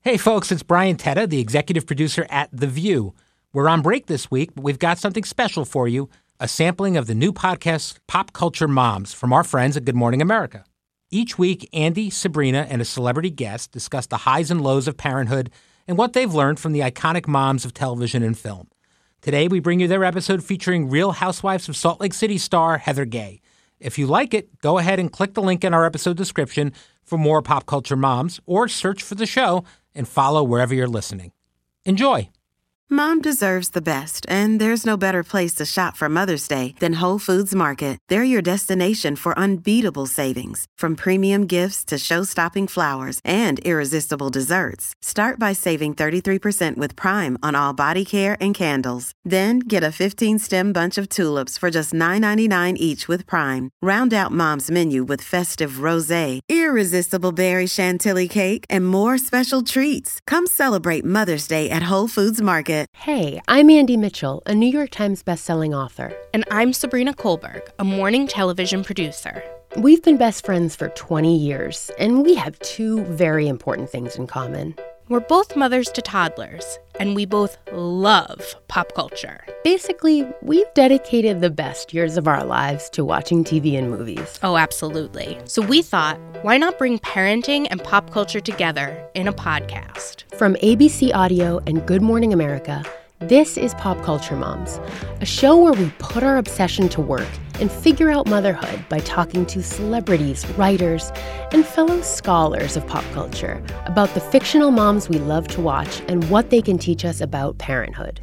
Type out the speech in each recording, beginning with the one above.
Hey folks, it's Brian Tetta, the executive producer at The View. We're on break this week, but we've got something special for you, a sampling of the new podcast, Pop Culture Moms, from our friends at Good Morning America. Each week, Andy, Sabrina, and a celebrity guest discuss the highs and lows of parenthood and what they've learned from the iconic moms of television and film. Today, we bring you their episode featuring Real Housewives of Salt Lake City star Heather Gay. If you like it, go ahead and click the link in our episode description for more Pop Culture Moms, or search for the show and follow wherever you're listening. Enjoy. Mom deserves the best, and there's no better place to shop for Mother's Day than Whole Foods Market. They're your destination for unbeatable savings, from premium gifts to show-stopping flowers and irresistible desserts. Start by saving 33% with Prime on all body care and candles. Then get a 15-stem bunch of tulips for just $9.99 each with Prime. Round out Mom's menu with festive rosé, irresistible berry chantilly cake, and more special treats. Come celebrate Mother's Day at Whole Foods Market. Hey, I'm Andy Mitchell, a New York Times bestselling author. And I'm Sabrina Kohlberg, a morning television producer. We've been best friends for 20 years, and we have two very important things in common. We're both mothers to toddlers, and we both love pop culture. Basically, we've dedicated the best years of our lives to watching TV and movies. Oh, absolutely. So we thought, why not bring parenting and pop culture together in a podcast? From ABC Audio and Good Morning America, this is Pop Culture Moms, a show where we put our obsession to work and figure out motherhood by talking to celebrities, writers, and fellow scholars of pop culture about the fictional moms we love to watch and what they can teach us about parenthood.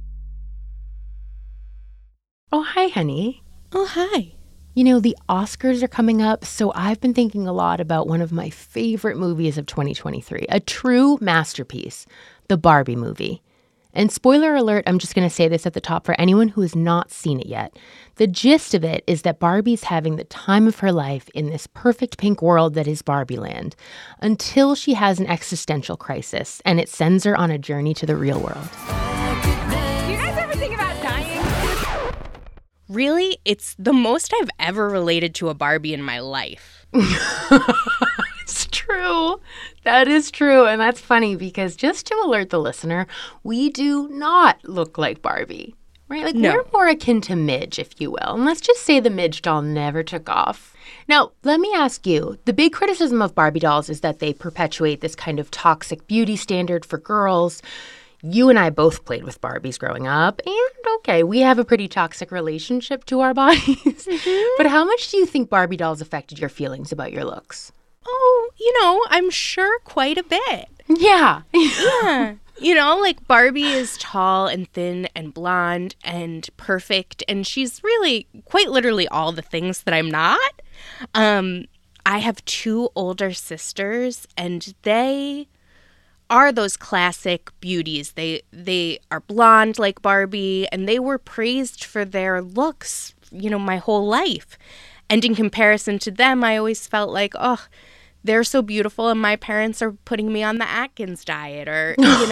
Oh, hi, honey. Oh, hi. You know, the Oscars are coming up, so I've been thinking a lot about one of my favorite movies of 2023, a true masterpiece, the Barbie movie. And spoiler alert, I'm just going to say this at the top for anyone who has not seen it yet. The gist of it is that Barbie's having the time of her life in this perfect pink world that is Barbie Land, until she has an existential crisis, and it sends her on a journey to the real world. Do you guys ever think about dying? Really, it's the most I've ever related to a Barbie in my life. It's true. That is true. And that's funny because just to alert the listener, we do not look like Barbie, right? Like No. We're more akin to Midge, if you will. And let's just say the Midge doll never took off. Now, let me ask you, the big criticism of Barbie dolls is that they perpetuate this kind of toxic beauty standard for girls. You and I both played with Barbies growing up, and okay, we have a pretty toxic relationship to our bodies. Mm-hmm. But how much do you think Barbie dolls affected your feelings about your looks? Oh, I'm sure quite a bit. Yeah. Yeah. Like Barbie is tall and thin and blonde and perfect, and she's really quite literally all the things that I'm not. I have two older sisters, and they are those classic beauties. They are blonde like Barbie, and they were praised for their looks, my whole life. And in comparison to them, I always felt like, oh, they're so beautiful and my parents are putting me on the Atkins diet or.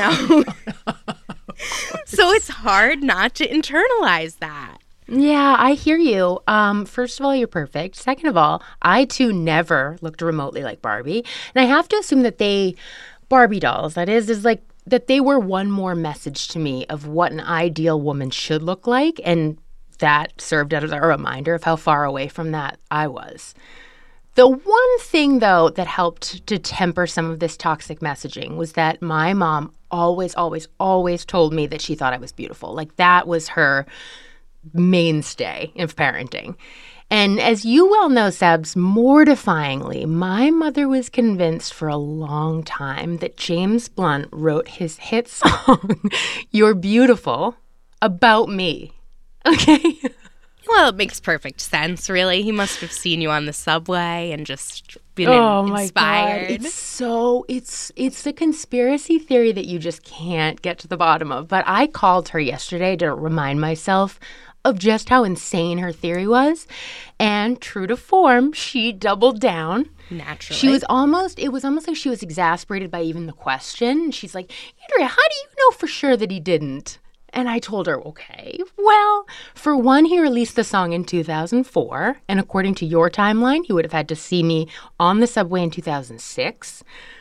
So it's hard not to internalize that. Yeah, I hear you. First of all, you're perfect. Second of all, I too never looked remotely like Barbie. And I have to assume that Barbie dolls, that is like that they were one more message to me of what an ideal woman should look like. And that served as a reminder of how far away from that I was. The one thing, though, that helped to temper some of this toxic messaging was that my mom always, always, always told me that she thought I was beautiful. Like, that was her mainstay of parenting. And as you well know, Sebs, mortifyingly, my mother was convinced for a long time that James Blunt wrote his hit song, You're Beautiful, about me. Okay? Well, it makes perfect sense, really. He must have seen you on the subway and just been inspired. My God. It's the conspiracy theory that you just can't get to the bottom of. But I called her yesterday to remind myself of just how insane her theory was. And true to form, she doubled down. Naturally. It was almost like she was exasperated by even the question. She's like, Andrea, how do you know for sure that he didn't? And I told her, okay, well, for one, he released the song in 2004. And according to your timeline, he would have had to see me on the subway in 2006.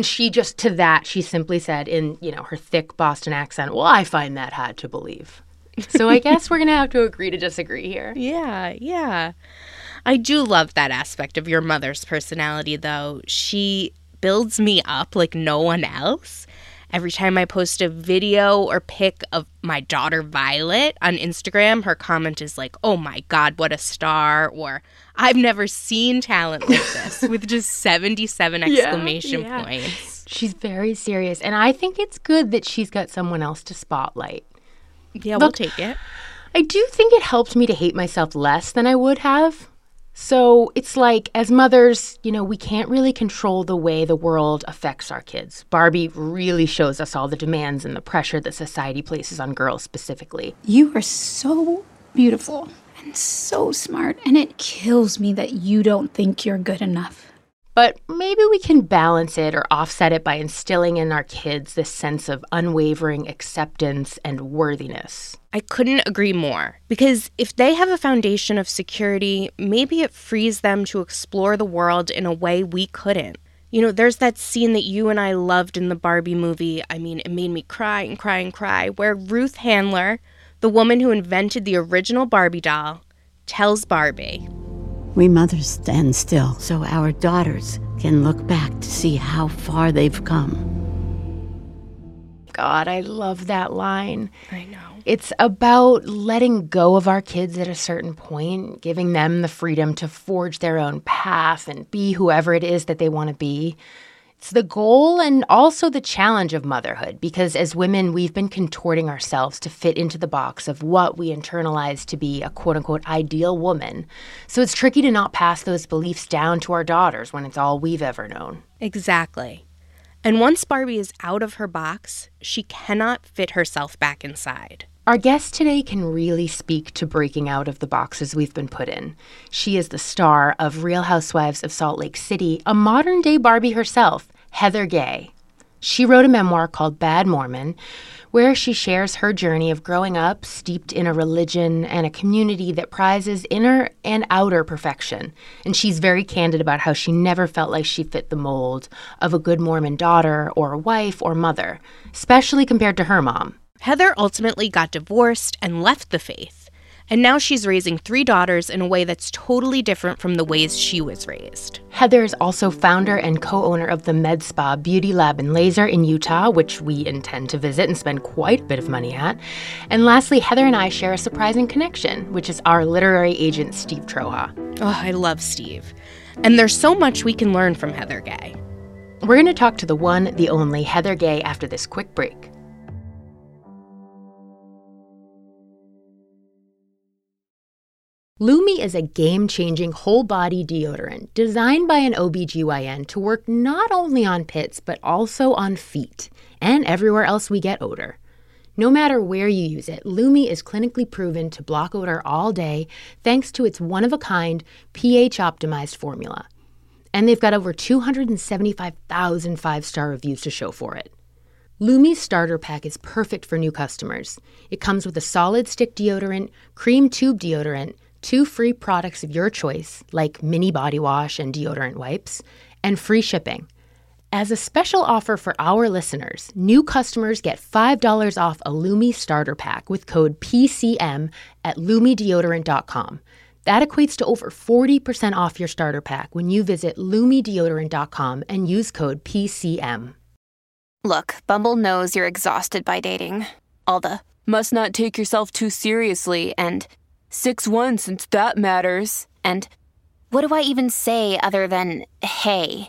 And she just, to that, she simply said in, her thick Boston accent, well, I find that hard to believe. So I guess we're going to have to agree to disagree here. Yeah. I do love that aspect of your mother's personality, though. She builds me up like no one else. Every time I post a video or pic of my daughter Violet on Instagram, her comment is like, oh my God, what a star, or I've never seen talent like this, with just 77 exclamation points. She's very serious, and I think it's good that she's got someone else to spotlight. Yeah, we'll take it. I do think it helped me to hate myself less than I would have. So it's like, as mothers, we can't really control the way the world affects our kids. Barbie really shows us all the demands and the pressure that society places on girls specifically. You are so beautiful and so smart, and it kills me that you don't think you're good enough. But maybe we can balance it or offset it by instilling in our kids this sense of unwavering acceptance and worthiness. I couldn't agree more, because if they have a foundation of security, maybe it frees them to explore the world in a way we couldn't. There's that scene that you and I loved in the Barbie movie. I mean, it made me cry and cry and cry, where Ruth Handler, the woman who invented the original Barbie doll, tells Barbie, we mothers stand still so our daughters can look back to see how far they've come. God, I love that line. I know. It's about letting go of our kids at a certain point, giving them the freedom to forge their own path and be whoever it is that they want to be. It's the goal and also the challenge of motherhood, because as women, we've been contorting ourselves to fit into the box of what we internalize to be a quote-unquote ideal woman. So it's tricky to not pass those beliefs down to our daughters when it's all we've ever known. Exactly. And once Barbie is out of her box, she cannot fit herself back inside. Our guest today can really speak to breaking out of the boxes we've been put in. She is the star of Real Housewives of Salt Lake City, a modern-day Barbie herself, Heather Gay. She wrote a memoir called Bad Mormon, where she shares her journey of growing up steeped in a religion and a community that prizes inner and outer perfection. And she's very candid about how she never felt like she fit the mold of a good Mormon daughter or wife or mother, especially compared to her mom. Heather ultimately got divorced and left the faith, and now she's raising 3 daughters in a way that's totally different from the ways she was raised. Heather is also founder and co-owner of the Med Spa Beauty Lab and Laser in Utah, which we intend to visit and spend quite a bit of money at. And lastly, Heather and I share a surprising connection, which is our literary agent, Steve Troja. Oh, I love Steve. And there's so much we can learn from Heather Gay. We're going to talk to the one, the only Heather Gay after this quick break. Lumi is a game-changing whole-body deodorant designed by an OBGYN to work not only on pits, but also on feet and everywhere else we get odor. No matter where you use it, Lumi is clinically proven to block odor all day thanks to its one-of-a-kind, pH-optimized formula. And they've got over 275,000 five-star reviews to show for it. Lumi's starter pack is perfect for new customers. It comes with a solid stick deodorant, cream tube deodorant, 2 free products of your choice, like mini body wash and deodorant wipes, and free shipping. As a special offer for our listeners, new customers get $5 off a Lumi starter pack with code PCM at lumideodorant.com. That equates to over 40% off your starter pack when you visit lumideodorant.com and use code PCM. Look, Bumble knows you're exhausted by dating. All the, must not take yourself too seriously, and 6'1" since that matters. And what do I even say other than, hey?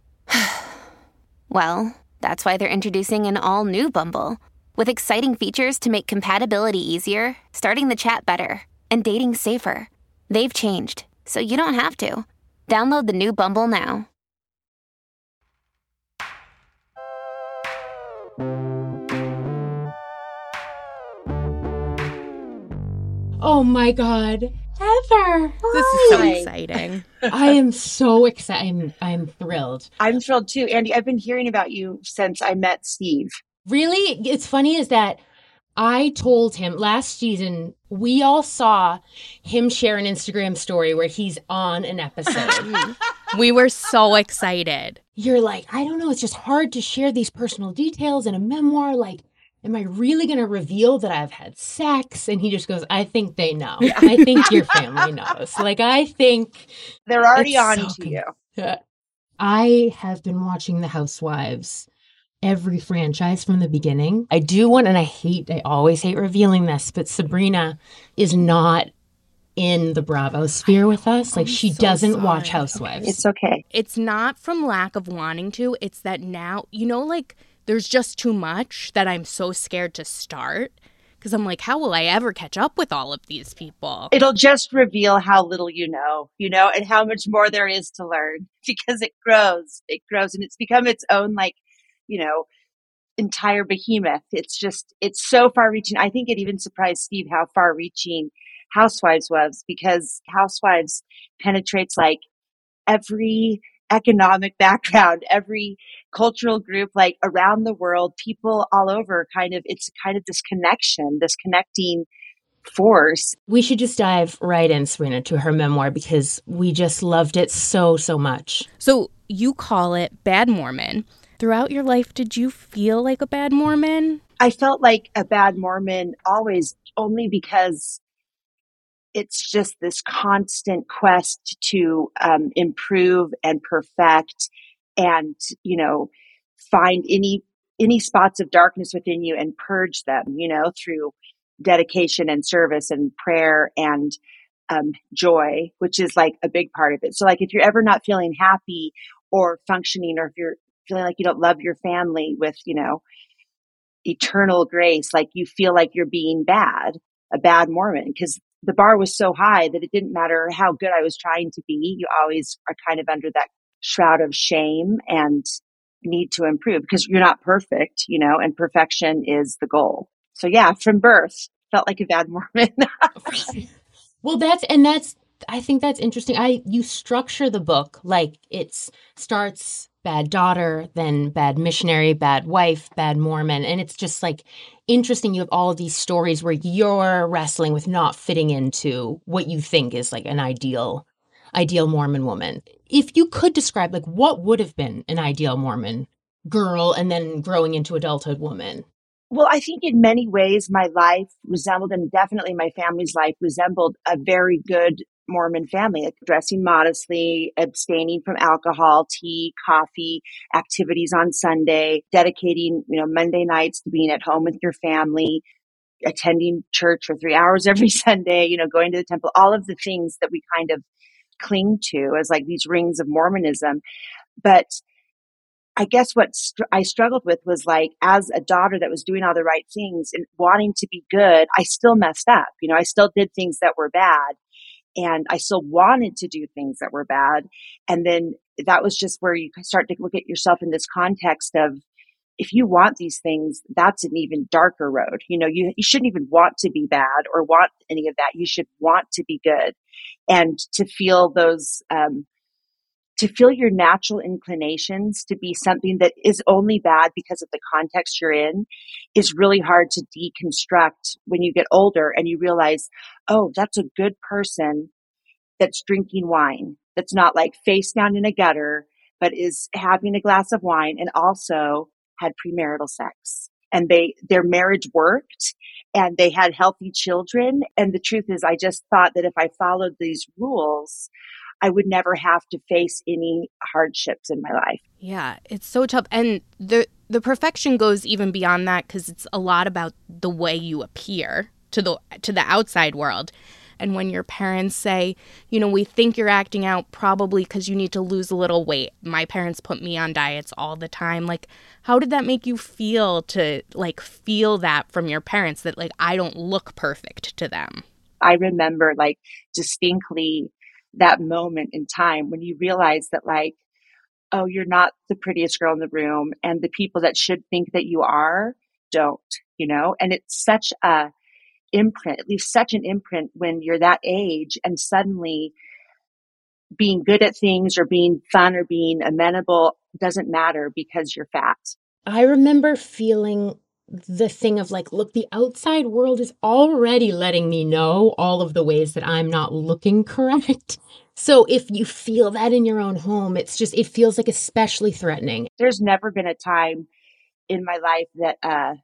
Well, that's why they're introducing an all-new Bumble, with exciting features to make compatibility easier, starting the chat better, and dating safer. They've changed, so you don't have to. Download the new Bumble now. Oh my God, Heather! This is so exciting. I am so excited. I'm thrilled. I'm thrilled too. Andy, I've been hearing about you since I met Steve. Really? It's funny is that I told him last season, we all saw him share an Instagram story where he's on an episode. We were so excited. You're like, I don't know, it's just hard to share these personal details in a memoir. Like, am I really going to reveal that I've had sex? And he just goes, I think they know. I think your family knows. Like, I think They're already it's on so to you. I have been watching The Housewives, every franchise from the beginning. I do want, and I always hate revealing this, but Sabrina is not in the Bravo sphere with us. Like, she doesn't watch Housewives. It's okay. It's not from lack of wanting to. It's that now, like, there's just too much that I'm so scared to start. Because I'm like, how will I ever catch up with all of these people? It'll just reveal how little you know, and how much more there is to learn because it grows. It grows and it's become its own, like, entire behemoth. It's so far reaching. I think it even surprised Steve how far reaching Housewives was, because Housewives penetrates like every economic background, every cultural group, like around the world, people all over. It's kind of this connection, this connecting force. We should just dive right in, Serena, to her memoir because we just loved it so, so much. So you call it Bad Mormon. Throughout your life, did you feel like a bad Mormon? I felt like a bad Mormon always, only because it's just this constant quest to improve and perfect and, find any spots of darkness within you and purge them, through dedication and service and prayer and joy, which is like a big part of it. So like if you're ever not feeling happy or functioning, or if you're feeling like you don't love your family with, eternal grace, like you feel like you're being a bad Mormon, because the bar was so high that it didn't matter how good I was trying to be. You always are kind of under that shroud of shame and need to improve because you're not perfect, and perfection is the goal. So yeah, from birth, felt like a bad Mormon. Well, I think that's interesting. You structure the book like it starts bad daughter, then bad missionary, bad wife, bad Mormon. And it's just like interesting. You have all of these stories where you're wrestling with not fitting into what you think is like an ideal Mormon woman. If you could describe like what would have been an ideal Mormon girl and then growing into adulthood woman. Well, I think in many ways my life resembled, and definitely my family's life resembled, a very good Mormon family, like dressing modestly, abstaining from alcohol, tea, coffee, activities on Sunday, dedicating, Monday nights to being at home with your family, attending church for 3 hours every Sunday, going to the temple, all of the things that we kind of cling to as like these rings of Mormonism. But I guess what I struggled with was like, as a daughter that was doing all the right things and wanting to be good, I still messed up. I still did things that were bad, and I still wanted to do things that were bad. And then that was just where you start to look at yourself in this context of, if you want these things, that's an even darker road. You shouldn't even want to be bad or want any of that. You should want to be good, and to feel those, to feel your natural inclinations to be something that is only bad because of the context you're in is really hard to deconstruct when you get older and you realize, oh, that's a good person that's drinking wine, that's not like face down in a gutter, but is having a glass of wine and also had premarital sex. And their marriage worked and they had healthy children. And the truth is, I just thought that if I followed these rules, I would never have to face any hardships in my life. Yeah, it's so tough. And the perfection goes even beyond that, because it's a lot about the way you appear to the outside world. And when your parents say, we think you're acting out probably because you need to lose a little weight. My parents put me on diets all the time. Like, how did that make you feel to like feel that from your parents, that like I don't look perfect to them? I remember like distinctly that moment in time when you realize that like, oh, you're not the prettiest girl in the room, and the people that should think that you are don't, and it's such a imprint, it leaves such an imprint when you're that age, and suddenly being good at things or being fun or being amenable doesn't matter because you're fat. I remember feeling the thing of like, look, the outside world is already letting me know all of the ways that I'm not looking correct. So if you feel that in your own home, it feels like especially threatening. There's never been a time in my life that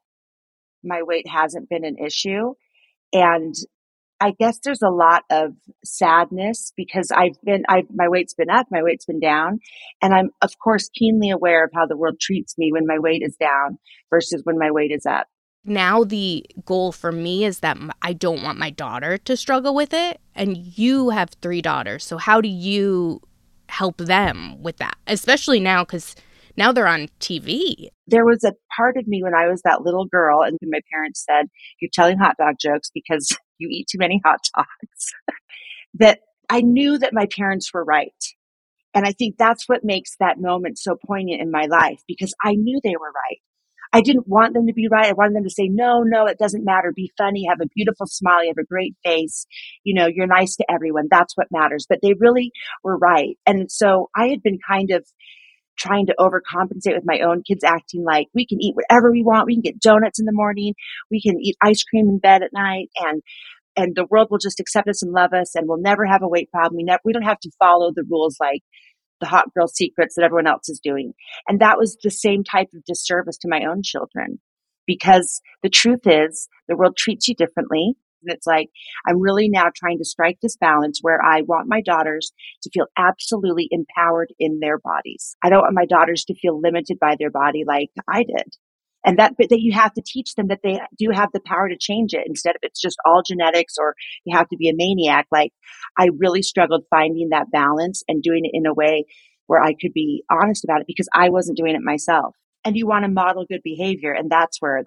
my weight hasn't been an issue. And I guess there's a lot of sadness because my weight's been up, my weight's been down. And I'm, of course, keenly aware of how the world treats me when my weight is down versus when my weight is up. Now the goal for me is that I don't want my daughter to struggle with it. And you have 3 daughters. So how do you help them with that? Especially now, because now they're on TV. There was a part of me when I was that little girl and my parents said, "You're telling hot dog jokes because you eat too many hot dogs," that I knew that my parents were right. And I think that's what makes that moment so poignant in my life, because I knew they were right. I didn't want them to be right. I wanted them to say, no, it doesn't matter. Be funny, have a beautiful smile, you have a great face. You're nice to everyone. That's what matters. But they really were right. And so I had been kind of trying to overcompensate with my own kids, acting like we can eat whatever we want. We can get donuts in the morning. We can eat ice cream in bed at night. And the world will just accept us and love us. And we'll never have a weight problem. We don't have to follow the rules like the hot girl secrets that everyone else is doing. And that was the same type of disservice to my own children, because the truth is the world treats you differently. And it's like, I'm really now trying to strike this balance where I want my daughters to feel absolutely empowered in their bodies. I don't want my daughters to feel limited by their body like I did. And but that you have to teach them that they do have the power to change it, instead of it's just all genetics or you have to be a maniac. Like, I really struggled finding that balance and doing it in a way where I could be honest about it, because I wasn't doing it myself. And you want to model good behavior. And that's where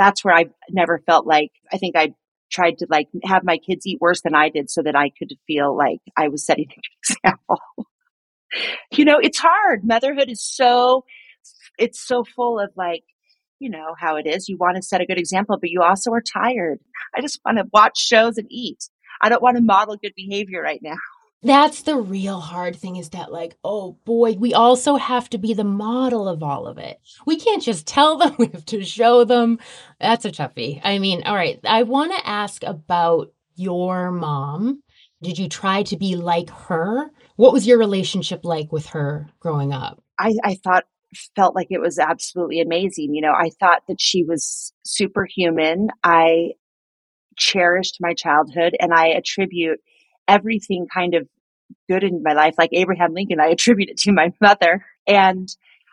I never felt like, I think I tried to like have my kids eat worse than I did so that I could feel like I was setting an example. It's hard. Motherhood is it's so full of like, how it is. You want to set a good example, but you also are tired. I just want to watch shows and eat. I don't want to model good behavior right now. That's the real hard thing, is that like, oh boy, we also have to be the model of all of it. We can't just tell them, we have to show them. That's a toughie. I mean, all right. I want to ask about your mom. Did you try to be like her? What was your relationship like with her growing up? I felt like it was absolutely amazing. I thought that she was superhuman. I cherished my childhood, and I attribute everything kind of good in my life, like Abraham Lincoln, I attribute it to my mother. And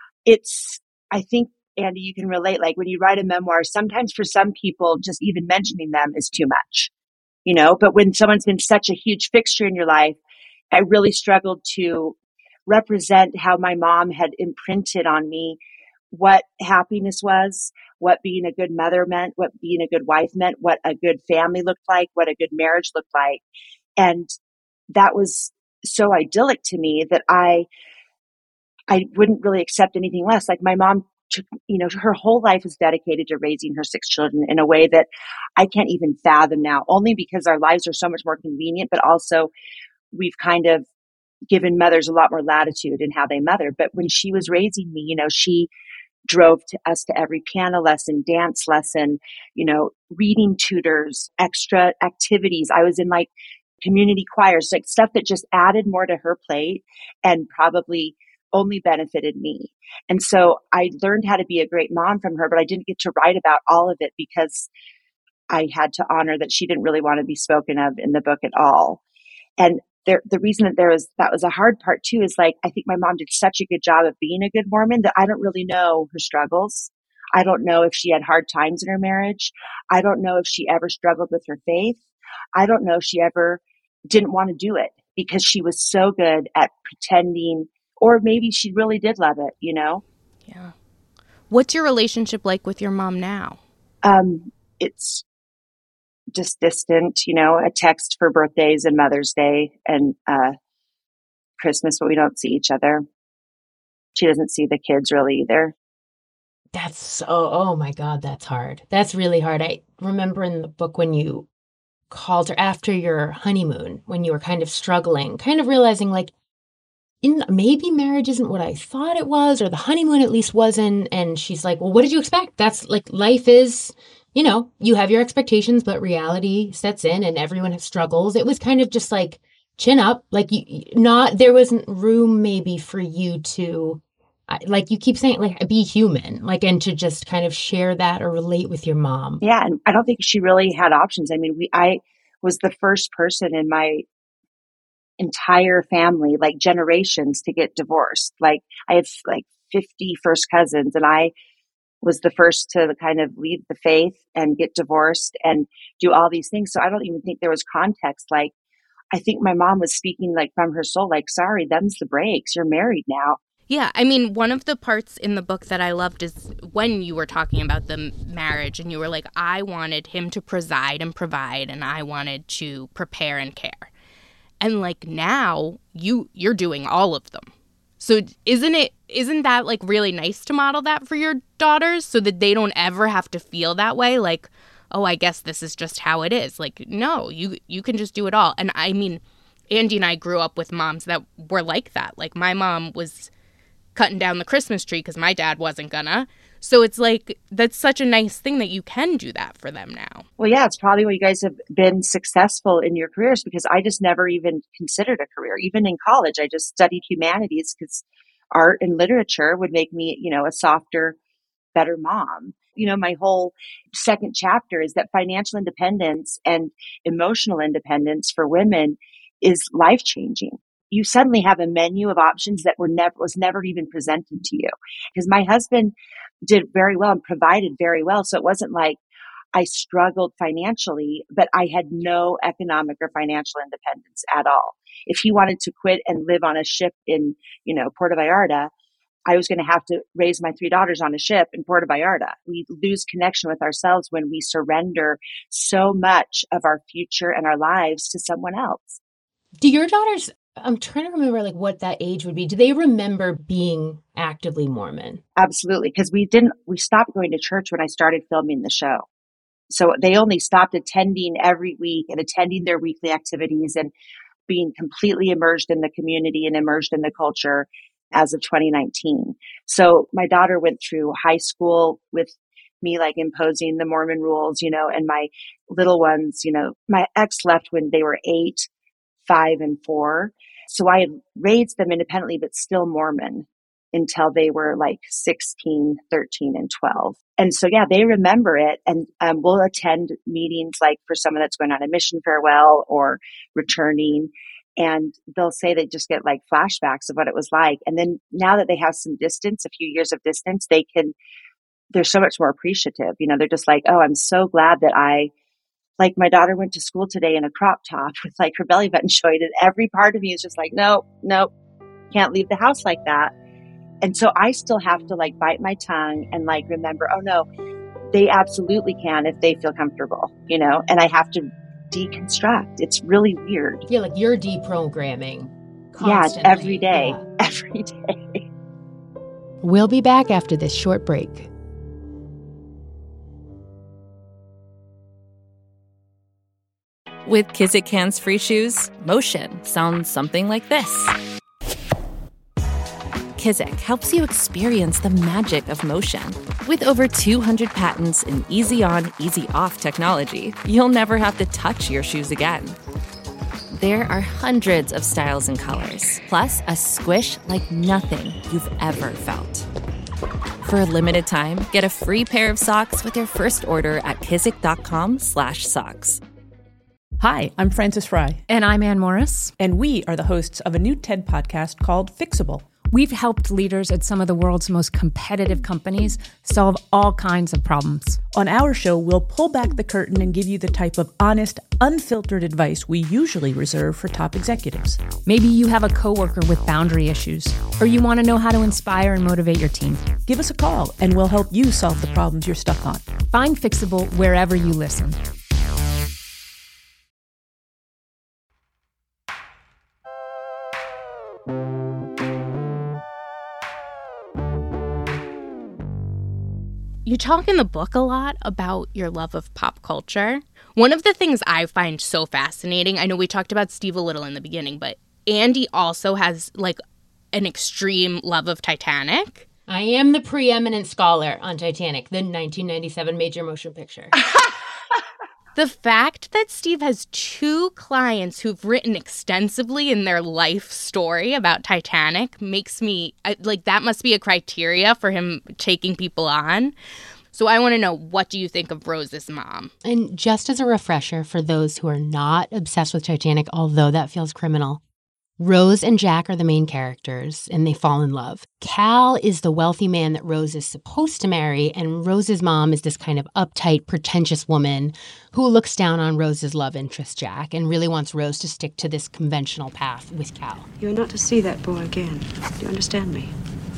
I think, Andy, you can relate, like when you write a memoir, sometimes for some people, just even mentioning them is too much, but when someone's been such a huge fixture in your life, I really struggled to represent how my mom had imprinted on me what happiness was, what being a good mother meant, what being a good wife meant, what a good family looked like, what a good marriage looked like. And that was so idyllic to me that I wouldn't really accept anything less. Like my mom took, her whole life was dedicated to raising her 6 children in a way that I can't even fathom now, only because our lives are so much more convenient, but also we've kind of given mothers a lot more latitude in how they mother. But when she was raising me, she drove us to every piano lesson, dance lesson, reading tutors, extra activities. I was in like community choirs, like stuff that just added more to her plate and probably only benefited me. And so I learned how to be a great mom from her, but I didn't get to write about all of it because I had to honor that she didn't really want to be spoken of in the book at all. And the reason that that was a hard part too is like, I think my mom did such a good job of being a good Mormon that I don't really know her struggles. I don't know if she had hard times in her marriage. I don't know if she ever struggled with her faith. I don't know if she ever didn't want to do it because she was so good at pretending, or maybe she really did love it, Yeah. What's your relationship like with your mom now? It's just distant, a text for birthdays and Mother's Day and Christmas, but we don't see each other. She doesn't see the kids really either. That's so, oh my God, that's hard. That's really hard. I remember in the book when you called her after your honeymoon, when you were kind of struggling, kind of realizing like maybe marriage isn't what I thought it was, or the honeymoon at least wasn't. And she's like, well, what did you expect? That's like, life is, you have your expectations, but reality sets in and everyone has struggles. It was kind of just like, chin up, like there wasn't room maybe for you to, like you keep saying, like, be human, like, and to just kind of share that or relate with your mom. Yeah. And I don't think she really had options. I mean, I was the first person in my entire family, like generations, to get divorced. Like I had like 50 first cousins, and I was the first to kind of leave the faith and get divorced and do all these things. So I don't even think there was context. Like, I think my mom was speaking like from her soul, like, sorry, them's the breaks. You're married now. Yeah, I mean, one of the parts in the book that I loved is when you were talking about the marriage and you were like, I wanted him to preside and provide, and I wanted to prepare and care. And like now you're doing all of them. So isn't that like really nice to model that for your daughters so that they don't ever have to feel that way? Like, oh, I guess this is just how it is. Like, no, you can just do it all. And I mean, Andy and I grew up with moms that were like that. Like my mom was cutting down the Christmas tree because my dad wasn't gonna. So it's like, that's such a nice thing that you can do that for them now. Well, yeah, it's probably why you guys have been successful in your careers, because I just never even considered a career. Even in college, I just studied humanities because art and literature would make me, a softer, better mom. My whole second chapter is that financial independence and emotional independence for women is life-changing. You suddenly have a menu of options that was never even presented to you. Because my husband did very well and provided very well. So it wasn't like I struggled financially, but I had no economic or financial independence at all. If he wanted to quit and live on a ship in, Puerto Vallarta, I was going to have to raise my 3 daughters on a ship in Puerto Vallarta. We lose connection with ourselves when we surrender so much of our future and our lives to someone else. Do your daughters, I'm trying to remember like what that age would be. Do they remember being actively Mormon? Absolutely. Because we stopped going to church when I started filming the show. So they only stopped attending every week and attending their weekly activities and being completely immersed in the community and immersed in the culture as of 2019. So my daughter went through high school with me like imposing the Mormon rules, and my little ones, my ex left when they were 8, 5, and 4. So I had raised them independently, but still Mormon until they were like 16, 13, and 12. And so, yeah, they remember it. And we'll attend meetings like for someone that's going on a mission farewell or returning. And they'll say they just get like flashbacks of what it was like. And then now that they have some distance, a few years of distance, they're so much more appreciative. They're just like, oh, I'm so glad that like my daughter went to school today in a crop top with like her belly button showing, and every part of me is just like, nope, can't leave the house like that. And so I still have to like bite my tongue and like remember, oh no, they absolutely can if they feel comfortable, and I have to deconstruct. It's really weird. Yeah, like you're deprogramming constantly. Yeah, every day. Yeah. Every day. We'll be back after this short break. With Kizik hands-free shoes, motion sounds something like this. Kizik helps you experience the magic of motion. With over 200 patents and easy-on, easy-off technology, you'll never have to touch your shoes again. There are hundreds of styles and colors, plus a squish like nothing you've ever felt. For a limited time, get a free pair of socks with your first order at kizik.com/socks. Hi, I'm Frances Fry. And I'm Ann Morris. And we are the hosts of a new TED podcast called Fixable. We've helped leaders at some of the world's most competitive companies solve all kinds of problems. On our show, we'll pull back the curtain and give you the type of honest, unfiltered advice we usually reserve for top executives. Maybe you have a coworker with boundary issues, or you want to know how to inspire and motivate your team. Give us a call, and we'll help you solve the problems you're stuck on. Find Fixable wherever you listen. You talk in the book a lot about your love of pop culture. One of the things I find so fascinating, I know we talked about Steve a little in the beginning, but Andy also has like an extreme love of Titanic. I am the preeminent scholar on Titanic, the 1997 major motion picture. The fact that Steve has 2 clients who've written extensively in their life story about Titanic makes me, like, that must be a criteria for him taking people on. So I want to know, what do you think of Rose's mom? And just as a refresher for those who are not obsessed with Titanic, although that feels criminal, Rose and Jack are the main characters, and they fall in love. Cal is the wealthy man that Rose is supposed to marry, and Rose's mom is this kind of uptight, pretentious woman who looks down on Rose's love interest, Jack, and really wants Rose to stick to this conventional path with Cal. You're not to see that boy again. Do you understand me?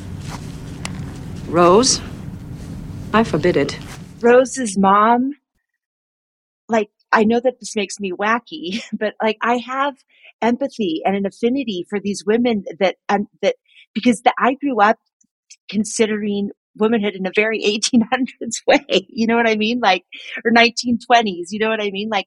Rose, I forbid it. Rose's mom, like, I know that this makes me wacky, but like, I have empathy and an affinity for these women that because I grew up considering womanhood in a very 1800s way. You know what I mean? Like, or 1920s. You know what I mean? Like,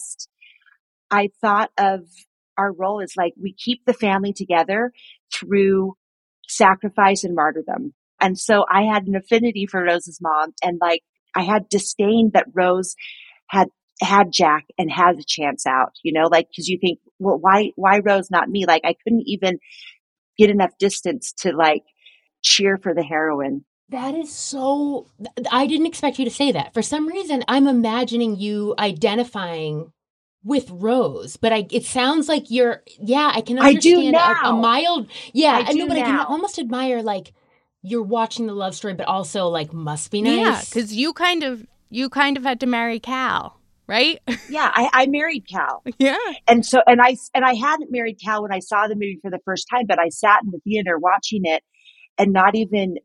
I thought of our role as like, we keep the family together through sacrifice and martyrdom. And so I had an affinity for Rose's mom, and like, I had disdain that Rose had Jack and had a chance out, you know, like, cause you think, well, why Rose, not me? Like, I couldn't even get enough distance to like cheer for the heroine. That is so, I didn't expect you to say that. For some reason, I'm imagining you identifying with Rose, but it sounds like I can understand I do now. A mild, yeah, I do but I can now. almost admire, like, you're watching the love story, but also like must be nice. Yeah, because you kind of had to marry Cal. Right? Yeah, I married Cal. Yeah. And so, and I hadn't married Cal when I saw the movie for the first time, but I sat in the theater watching it and not even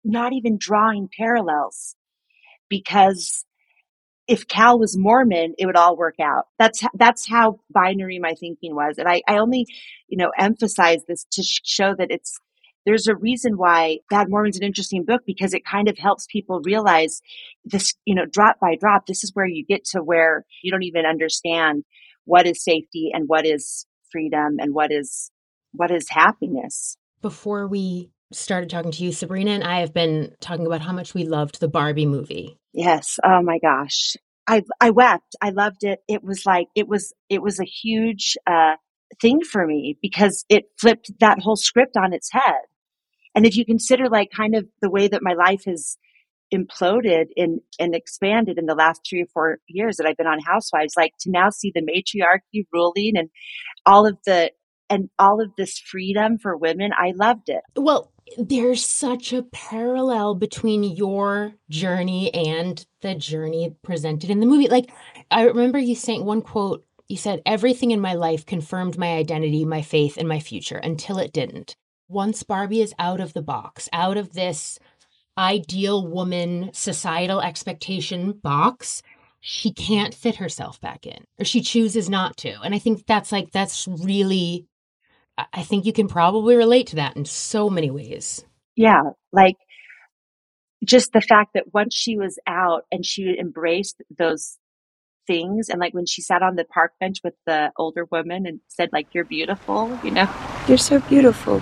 drawing parallels, because if Cal was Mormon, it would all work out. That's how binary my thinking was. And I only, emphasize this to show that there's a reason why Bad Mormon's an interesting book, because it kind of helps people realize this, drop by drop, this is where you get to where you don't even understand what is safety and what is freedom and what is happiness. Before we started talking to you, Sabrina and I have been talking about how much we loved the Barbie movie. Yes. Oh my gosh. I wept. I loved it. It was like, it was a huge, thing for me, because it flipped that whole script on its head. And if you consider like kind of the way that my life has imploded and expanded in the last 3 or 4 years that I've been on Housewives, like, to now see the matriarchy ruling and all of this freedom for women, I loved it. Well, there's such a parallel between your journey and the journey presented in the movie. Like, I remember you saying one quote, you said, "Everything in my life confirmed my identity, my faith, and my future until it didn't." Once Barbie is out of the box, out of this ideal woman societal expectation box, she can't fit herself back in, or she chooses not to. And I think that's really, I think you can probably relate to that in so many ways. Yeah. Like, just the fact that once she was out and she embraced those things, and like when she sat on the park bench with the older woman and said, like, "You're beautiful," You're so beautiful.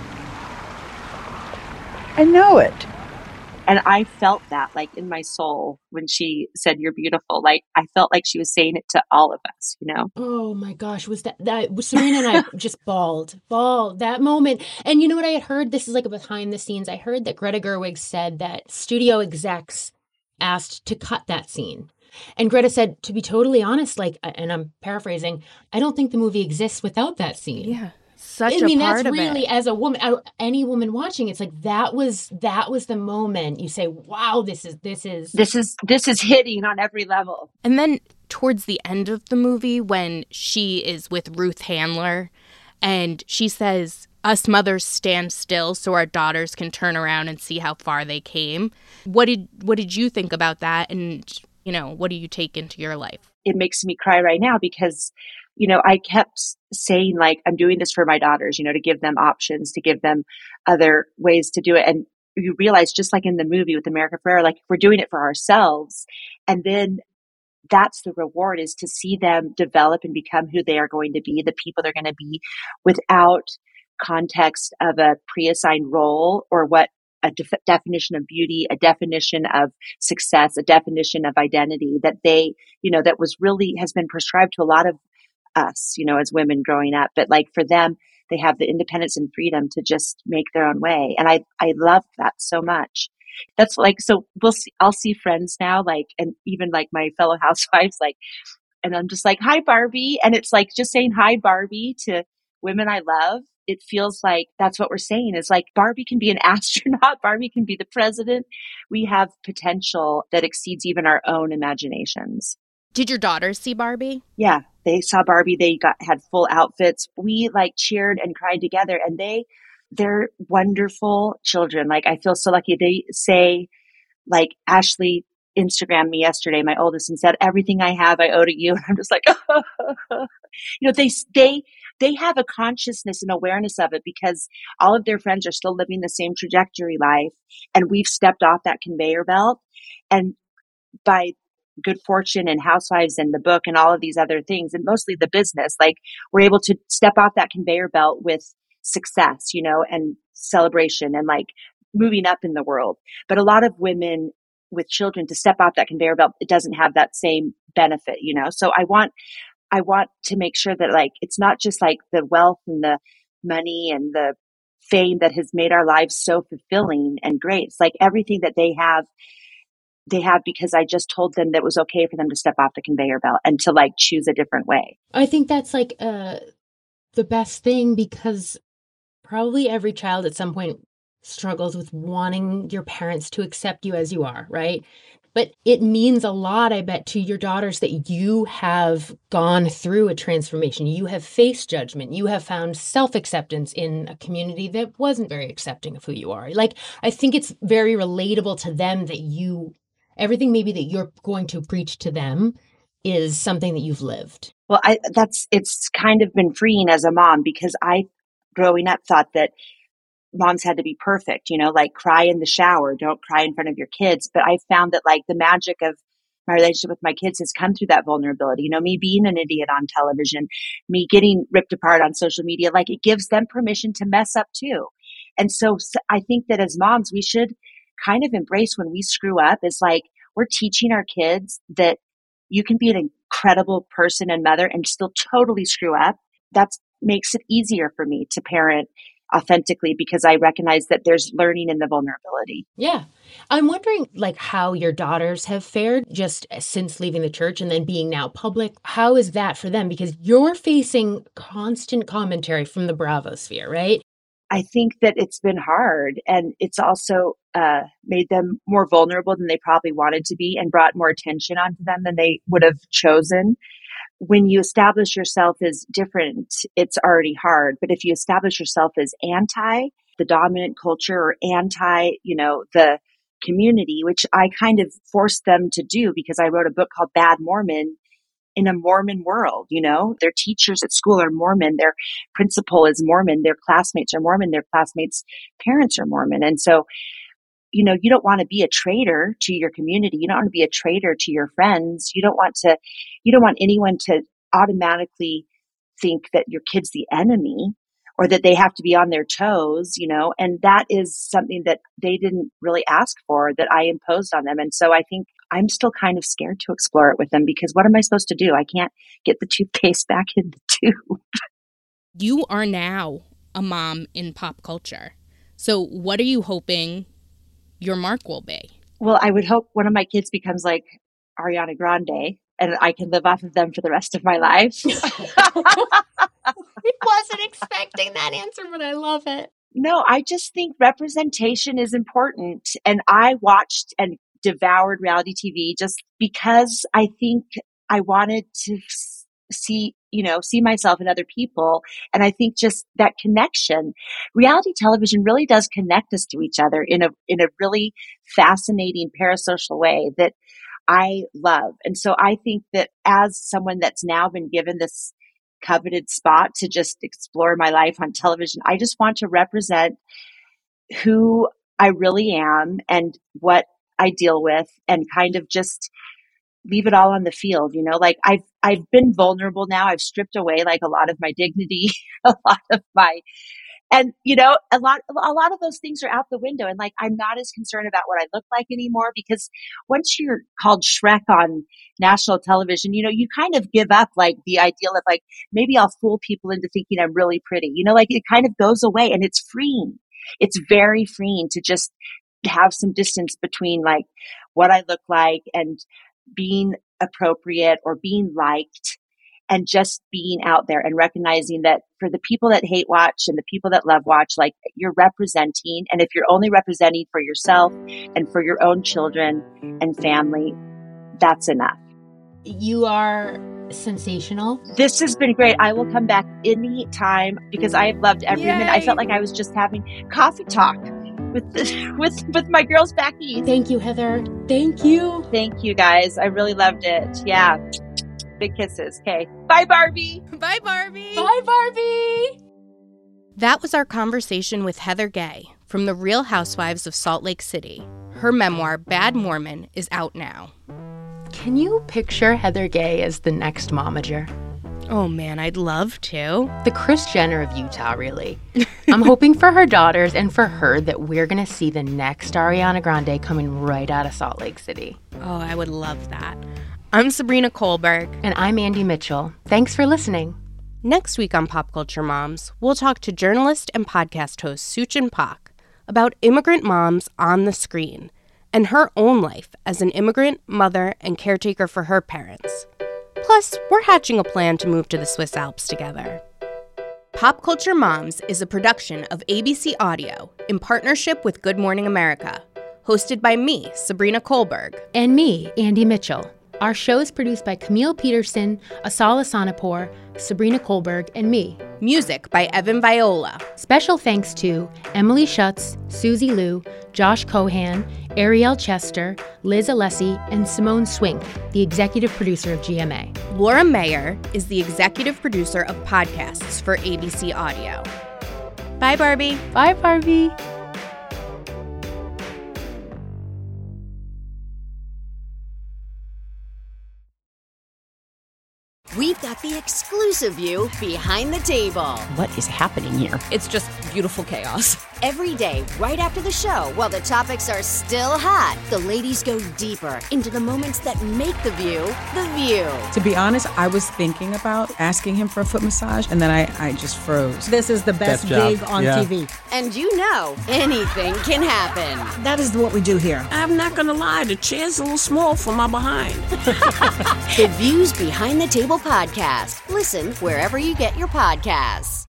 I know it. And I felt that, like, in my soul when she said, "You're beautiful." Like, I felt like she was saying it to all of us, Oh my gosh, was that Serena and I just bawled that moment. And you know what I had heard? This is like a behind the scenes. I heard that Greta Gerwig said that studio execs asked to cut that scene. And Greta said, to be totally honest, like, and I'm paraphrasing, I don't think the movie exists without that scene. Yeah. Such a part that's of really, it. as a woman, any woman watching, it's like that was the moment you say, wow, this is hitting on every level. And then towards the end of the movie, when she is with Ruth Handler and she says, "Us mothers stand still so our daughters can turn around and see how far they came." What did you think about that? And, what do you take into your life? It makes me cry right now because, I kept saying, like, I'm doing this for my daughters, to give them options, to give them other ways to do it. And you realize, just like in the movie with America Ferrera, like, we're doing it for ourselves. And then that's the reward, is to see them develop and become who they are going to be, the people they're going to be, without context of a pre-assigned role or what a definition of beauty, a definition of success, a definition of identity that they, that was really has been prescribed to a lot of us, as women growing up. But like for them, they have the independence and freedom to just make their own way. And I love that so much. That's like, so I'll see friends now, like, and even like my fellow housewives, like, and I'm just like, hi, Barbie. And it's like just saying hi, Barbie to women I love. It feels like that's what we're saying is like Barbie can be an astronaut. Barbie can be the president. We have potential that exceeds even our own imaginations. Did your daughters see Barbie? Yeah, they saw Barbie. They had full outfits. We like cheered and cried together, and they're wonderful children. Like I feel so lucky. They say, like Ashley Instagrammed me yesterday, my oldest, and said, everything I have, I owe to you. And I'm just like, they have a consciousness and awareness of it because all of their friends are still living the same trajectory life. And we've stepped off that conveyor belt. And by good fortune and Housewives and the book and all of these other things, and mostly the business, like we're able to step off that conveyor belt with success, and celebration and like moving up in the world. But a lot of women with children to step off that conveyor belt, it doesn't have that same benefit, So I want to make sure that like, it's not just like the wealth and the money and the fame that has made our lives so fulfilling and great. It's like everything that they have because I just told them that it was okay for them to step off the conveyor belt and to like choose a different way. I think that's like the best thing because probably every child at some point struggles with wanting your parents to accept you as you are, right? But it means a lot, I bet, to your daughters that you have gone through a transformation. You have faced judgment. You have found self-acceptance in a community that wasn't very accepting of who you are. Like, I think it's very relatable to them that everything maybe that you're going to preach to them is something that you've lived. Well, it's kind of been freeing as a mom because I, growing up, thought that moms had to be perfect, like cry in the shower, don't cry in front of your kids. But I found that like the magic of my relationship with my kids has come through that vulnerability. Me being an idiot on television, me getting ripped apart on social media, like it gives them permission to mess up too. And so I think that as moms, we should kind of embrace when we screw up. It's like we're teaching our kids that you can be an incredible person and mother and still totally screw up. That makes it easier for me to parent authentically because I recognize that there's learning in the vulnerability. Yeah. I'm wondering like how your daughters have fared just since leaving the church and then being now public. How is that for them? Because you're facing constant commentary from the Bravo sphere, right? I think that it's been hard and it's also made them more vulnerable than they probably wanted to be and brought more attention onto them than they would have chosen. When you establish yourself as different, it's already hard. But if you establish yourself as anti the dominant culture or anti, the community, which I kind of forced them to do because I wrote a book called Bad Mormon in a Mormon world, their teachers at school are Mormon, their principal is Mormon, their classmates are Mormon, their classmates' parents are Mormon. And so, you don't want to be a traitor to your community. You don't want to be a traitor to your friends. You don't want anyone to automatically think that your kid's the enemy or that they have to be on their toes, and that is something that they didn't really ask for, that I imposed on them. And so I think I'm still kind of scared to explore it with them because what am I supposed to do? I can't get the toothpaste back in the tube. You are now a mom in pop culture. So what are you hoping your mark will be? Well, I would hope one of my kids becomes like Ariana Grande and I can live off of them for the rest of my life. I wasn't expecting that answer, but I love it. No, I just think representation is important. And I watched and devoured reality TV just because I think I wanted to see myself in other people. And I think just that connection, reality television really does connect us to each other in a really fascinating parasocial way that I love. And so I think that as someone that's now been given this coveted spot to just explore my life on television, I just want to represent who I really am and what I deal with and kind of just leave it all on the field, like I've been vulnerable now. I've stripped away like a lot of my dignity, a lot of my And, a lot of those things are out the window. And like, I'm not as concerned about what I look like anymore, because once you're called Shrek on national television, you kind of give up like the ideal of like, maybe I'll fool people into thinking I'm really pretty, like it kind of goes away, and it's freeing. It's very freeing to just have some distance between like what I look like and being appropriate or being liked, and just being out there and recognizing that for the people that hate watch and the people that love watch, like you're representing. And if you're only representing for yourself and for your own children and family, that's enough. You are sensational. This has been great. I will come back anytime because I have loved every minute. I felt like I was just having coffee talk with my girls back east. Thank you, Heather. Thank you. Thank you, guys. I really loved it. Yeah. Big kisses. Okay. Bye, Barbie. Bye, Barbie. Bye, Barbie. That was our conversation with Heather Gay from The Real Housewives of Salt Lake City. Her memoir, Bad Mormon, is out now. Can you picture Heather Gay as the next momager? Oh, man, I'd love to. The Kris Jenner of Utah, really. I'm hoping for her daughters and for her that we're going to see the next Ariana Grande coming right out of Salt Lake City. Oh, I would love that. I'm Sabrina Kohlberg. And I'm Andy Mitchell. Thanks for listening. Next week on Pop Culture Moms, we'll talk to journalist and podcast host Suchin Pak about immigrant moms on the screen and her own life as an immigrant mother and caretaker for her parents. Plus, we're hatching a plan to move to the Swiss Alps together. Pop Culture Moms is a production of ABC Audio in partnership with Good Morning America, hosted by me, Sabrina Kohlberg. And me, Andy Mitchell. Our show is produced by Camille Peterson, Asala Sonapur, Sabrina Kohlberg, and me. Music by Evan Viola. Special thanks to Emily Schutz, Susie Liu, Josh Cohan, Ariel Chester, Liz Alessi, and Simone Swink, the executive producer of GMA. Laura Mayer is the executive producer of podcasts for ABC Audio. Bye, Barbie. Bye, Barbie. We've got the exclusive view behind the table. What is happening here? It's just beautiful chaos. Every day, right after the show, while the topics are still hot, the ladies go deeper into the moments that make The View, The View. To be honest, I was thinking about asking him for a foot massage, and then I just froze. This is the best gig on TV. And anything can happen. That is what we do here. I'm not gonna lie, the chair's a little small for my behind. The Views Behind the Table podcast. Listen wherever you get your podcasts.